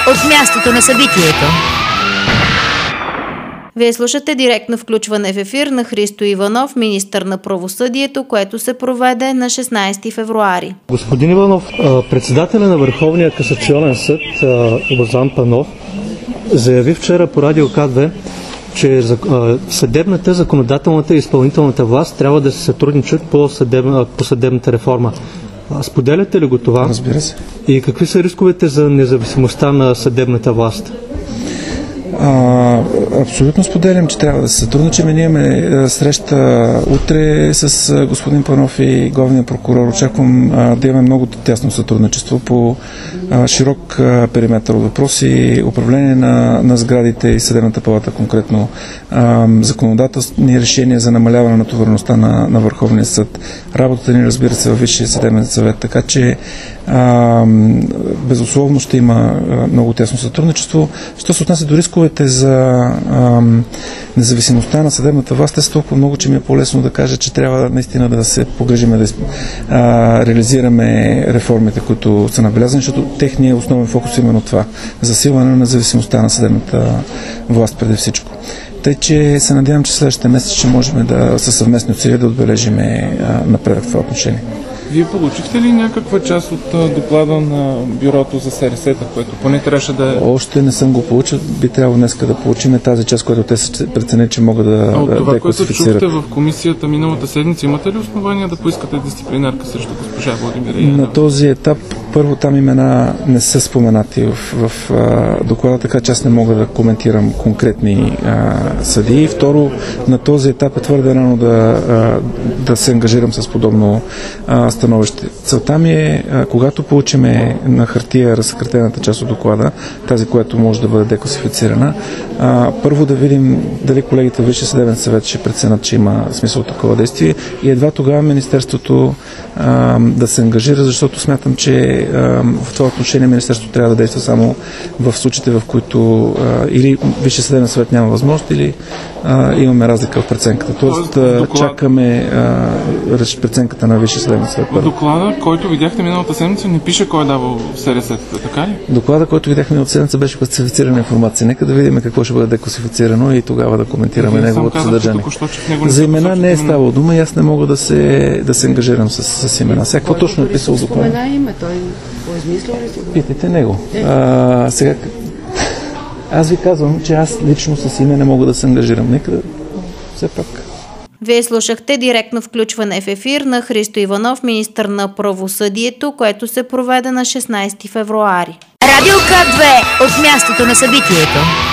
от мястото на събитието. Вие слушате директно включване в ефир на Христо Иванов, министър на правосъдието, което се проведе на 16 февруари. Господин Иванов, председателя на Върховния касационен съд Лозан Панов заяви вчера по радио К2, че съдебната, законодателната и изпълнителната власт трябва да се сътрудничат по съдебната реформа. Споделяте ли го това? Разбира се. И какви са рисковете за независимостта на съдебната власт? Абсолютно споделям, че трябва да се сътрудничим. Ние имаме среща утре с господин Панов и главния прокурор. Очаквам да имаме много тясно сътрудничество по широк периметър от въпроси, управление на сградите и съдебната палата конкретно, законодателни решения за намаляване на натовареността на Върховния съд, работата ни, разбира се, във Висшия съдебен съвет. Така че безусловно ще има много тясно сътрудничество. Що се отнася до рисковете за независимостта на съдебната власт, е толкова много, че ми е по-лесно да кажа, че трябва наистина да се погрежим да реализираме реформите, които са набелязани, защото техният основен фокус е именно това – засилване на независимостта на съдебната власт преди всичко. Тъй, че се надявам, че следващите месеци ще можем със съвместни усилия да отбележим напредък в това отношение. Вие получихте ли някаква част от доклада на бюрото за СРС-та, което поне трябваше да... Още не съм го получил. Би трябвало днеска да получим тази част, която те са преценят, че могат да от това, което чухте в комисията миналата седмица, имате ли основания да поискате дисциплинарка срещу госпожа Владимира Янева? На този етап първо там имена не са споменати в доклада, така че аз не мога да коментирам конкретни съдии. Второ, на този етап е твърде рано да се ангажирам с подобно становище. Целта ми е, когато получиме на хартия разсекретената част от доклада, тази, която може да бъде декласифицирана, първо да видим дали колегите в Висшия съдебен съвет ще преценят, че има смисъл такова действие и едва тогава Министерството да се ангажира, защото смятам, че в това отношение Министерството трябва да действа само в случаите, в които или Висшия съдебен съвет няма възможност, или имаме разлика в преценката. Тоест, чакаме преценката на Висшия съдебен съвет. В доклада, който видяхте миналата седмица, не пише кой е давал СРС-тата, така ли? Доклада, който видяхме миналата седмица, беше класифицирана информация. Нека да видим какво ще бъде декласифицирано и тогава да коментираме неговото съдържание. За имена не е ставало дума и аз не мога да се ангажирам с имена. Сега, какво точно е писал доклада? Спомена име, той поизмислил ли си? Питайте него. Сега, аз ви казвам, че аз лично с име не мога да се ангажирам. Нека все пак. Вие слушахте директно включване в ефир на Христо Иванов, министър на правосъдието, което се проведе на 16 февруари. Радио К2 от мястото на събитието.